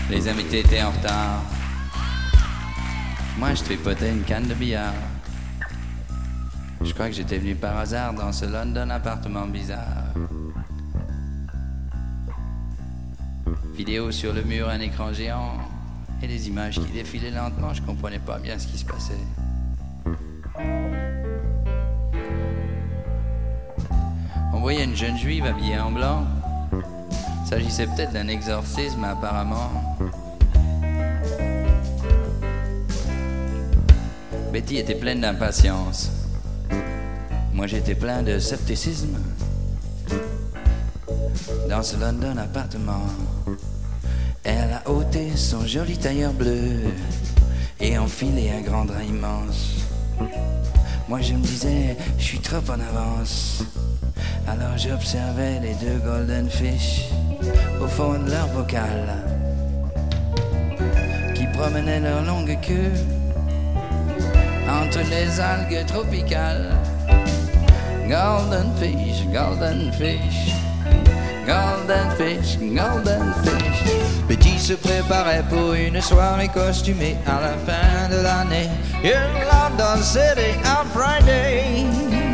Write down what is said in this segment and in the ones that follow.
Les invités étaient en retard. Moi, je tripotais une canne de billard. Je crois que j'étais venu par hasard dans ce London appartement bizarre. Vidéo sur le mur, un écran géant et des images qui défilaient lentement. Je comprenais pas bien ce qui se passait. On voyait une jeune juive habillée en blanc. S'agissait peut-être d'un exorcisme apparemment. Betty était pleine d'impatience. Moi j'étais plein de scepticisme. Dans ce London appartement, elle a ôté son joli tailleur bleu et enfilé un grand drap immense. Moi je me disais, je suis trop en avance. Alors j'observais les deux golden fish au fond de leur bocal, qui promenaient leur longue queue entre les algues tropicales. Golden fish, golden fish, golden fish, golden fish. Betty se préparait pour une soirée costumée à la fin de l'année. In London City on Friday.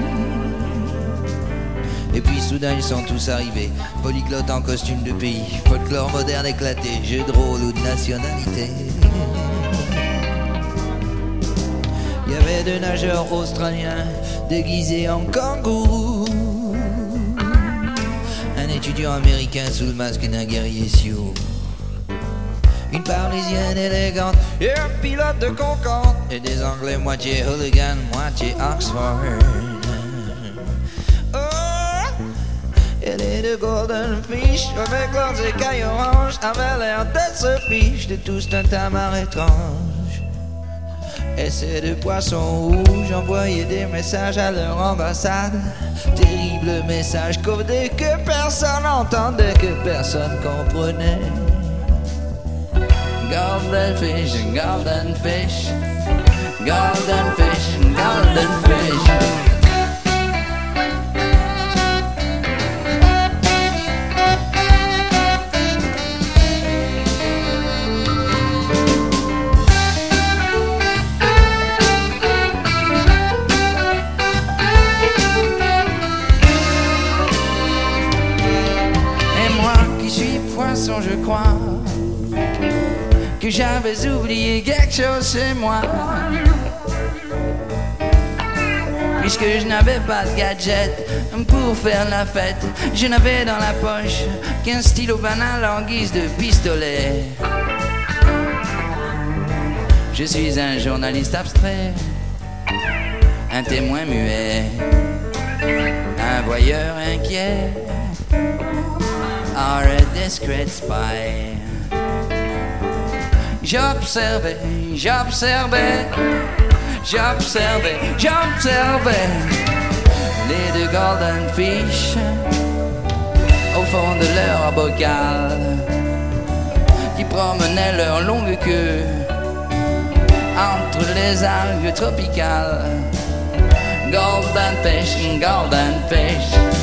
Et puis soudain ils sont tous arrivés, polyglottes en costume de pays, folklore moderne éclaté, jeux de rôle ou de nationalité. Il y avait deux nageurs australiens déguisés en kangourou, un étudiant américain sous le masque d'un guerrier sioux, une parisienne élégante et un pilote de Concorde, et des anglais moitié hooligan, moitié Oxford. Et les deux golden fish avec leurs écailles oranges avaient l'air d'être se fiche de tout ce tintamarre étrange. Et ces deux poissons rouges envoyaient des messages à leur ambassade. Terribles messages codés que personne n'entendait, que personne comprenait. Golden fish, golden fish, golden fish, golden fish. Je crois que j'avais oublié quelque chose chez moi, puisque je n'avais pas de gadget pour faire la fête. Je n'avais dans la poche qu'un stylo banal en guise de pistolet. Je suis un journaliste abstrait, un témoin muet, un voyeur inquiet, or a discreet spy. J'observais, j'observais, j'observais, j'observais les deux golden fish au fond de leur bocal, qui promenaient leur longue queue entre les algues tropicales. Golden fish, golden fish,